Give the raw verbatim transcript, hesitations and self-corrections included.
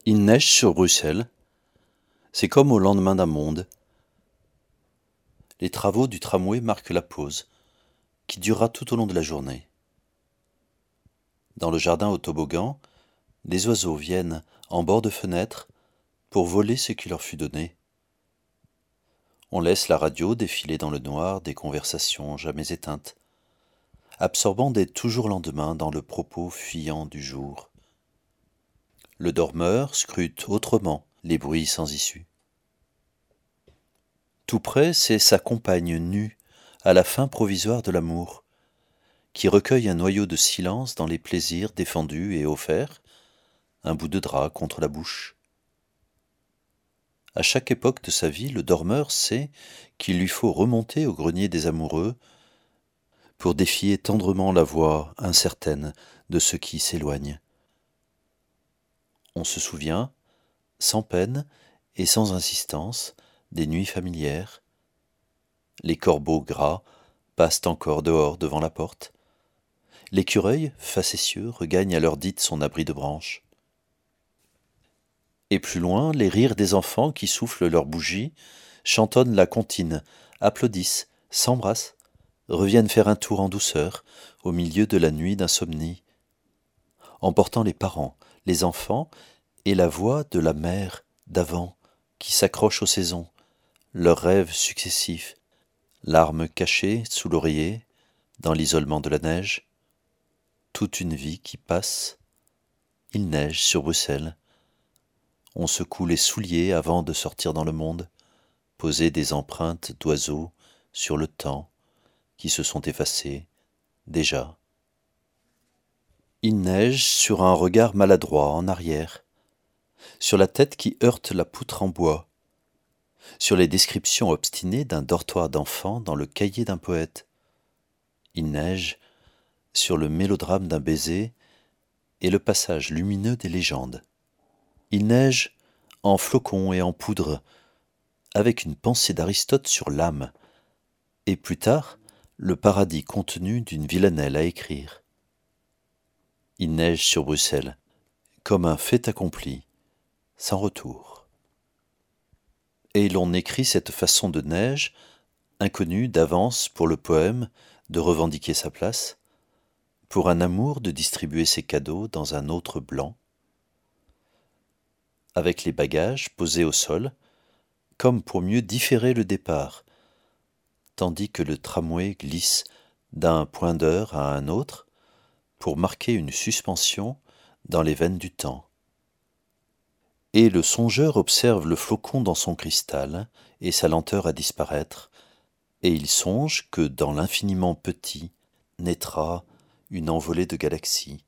Il neige sur Bruxelles, c'est comme au lendemain d'un monde. Les travaux du tramway marquent la pause, qui durera tout au long de la journée. Dans le jardin au toboggan, des oiseaux viennent, en bord de fenêtre, pour voler ce qui leur fut donné. On laisse la radio défiler dans le noir des conversations jamais éteintes, absorbant des toujours lendemains dans le propos fuyant du jour. Le dormeur scrute autrement les bruits sans issue. Tout près, c'est sa compagne nue, à la fin provisoire de l'amour, qui recueille un noyau de silence dans les plaisirs défendus et offerts, un bout de drap contre la bouche. À chaque époque de sa vie, le dormeur sait qu'il lui faut remonter au grenier des amoureux pour défier tendrement la voix incertaine de ceux qui s'éloignent. On se souvient, sans peine et sans insistance, des nuits familières. Les corbeaux gras passent encore dehors devant la porte. L'écureuil, facétieux, regagne à l'heure dite son abri de branches. Et plus loin, les rires des enfants qui soufflent leurs bougies, chantonnent la comptine, applaudissent, s'embrassent, reviennent faire un tour en douceur, au milieu de la nuit d'insomnie, emportant les parents, les enfants, et la voix de la mère d'avant, qui s'accroche aux saisons, leurs rêves successifs, larmes cachées sous l'oreiller, dans l'isolement de la neige, toute une vie qui passe. Il neige sur Bruxelles. On secoue les souliers avant de sortir dans le monde, poser des empreintes d'oiseaux sur le temps qui se sont effacées déjà. Il neige sur un regard maladroit en arrière, sur la tête qui heurte la poutre en bois, sur les descriptions obstinées d'un dortoir d'enfant dans le cahier d'un poète. Il neige sur le mélodrame d'un baiser et le passage lumineux des légendes. Il neige en flocons et en poudre, avec une pensée d'Aristote sur l'âme, et plus tard, le paradis contenu d'une villanelle à écrire. Il neige sur Bruxelles, comme un fait accompli, sans retour. Et l'on écrit cette façon de neige, inconnue d'avance pour le poème de revendiquer sa place, pour un amour de distribuer ses cadeaux dans un autre blanc, avec les bagages posés au sol, comme pour mieux différer le départ, tandis que le tramway glisse d'un point d'heure à un autre, pour marquer une suspension dans les veines du temps. Et le songeur observe le flocon dans son cristal et sa lenteur à disparaître, et il songe que dans l'infiniment petit naîtra une envolée de galaxies.